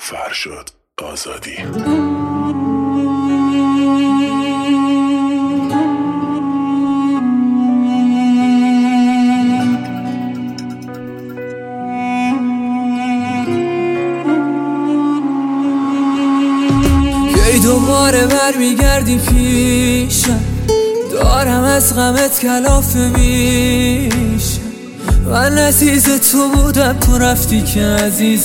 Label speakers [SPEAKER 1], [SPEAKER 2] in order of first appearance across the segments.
[SPEAKER 1] فرشاد آزادی.
[SPEAKER 2] دوباره برمیگردی پیشم، دارم از غمت کلافه میشم. من عزیز تو بودم، تو رفتی که عزیز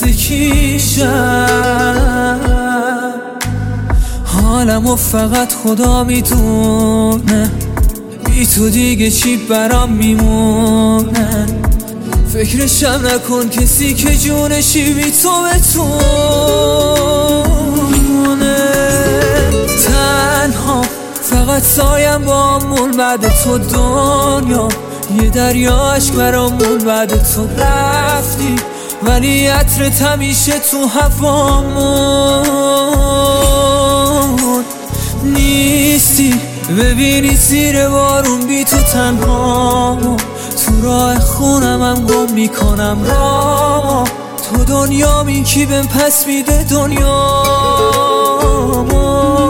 [SPEAKER 2] کیشم. حالمو فقط خدا میدونه، بی تو دیگه چی برام میمونه. فکرشم نکن کسی که جونشی بی تو بتونه. تنها فقط سایم بامون، بعد تو دنیا یه دریا عشق برامون. بعد تو رفتی ولی عطرت همیشه تو هوامون نیستی. ببینی زیر بارون بی تو تنها، تو راه خونم هم گم میکنم را. تو دنیامی کی بهم پس میده دنیامو.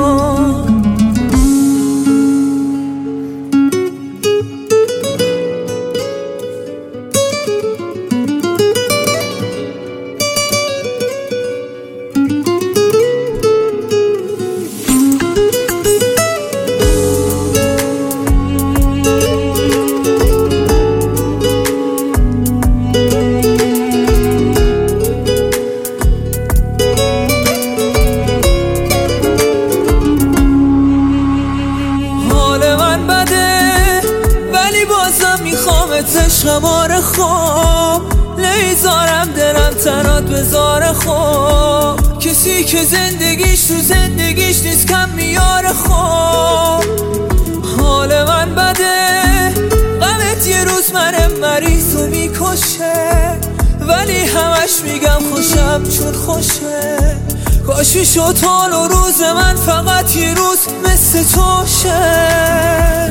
[SPEAKER 2] عشقم خواب لیزارم دلم تنات بذاره خواب. کسی که زندگیش تو زندگیش نیست کم میاره خواب. حال من بده، غمت یه روز من مریضو میکشه، ولی همش میگم خوشم چون خوشه. کاش میشد حال و روز من فقط یه روز مثل توشه.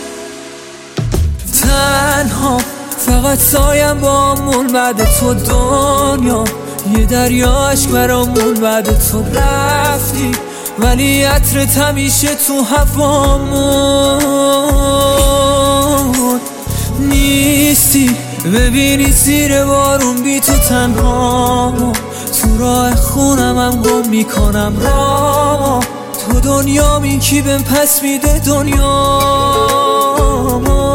[SPEAKER 2] تنها فقط سایم بامون، بعد تو دنیا یه دریا عشق برامون. بعد تو رفتی ولی عطرت همیشه تو هوامون نیستی. ببینی زیر بارون بی تو تنها، تو راه خونم هم گم میکنم را. تو دنیامی کی بهم پس میده دنیامو.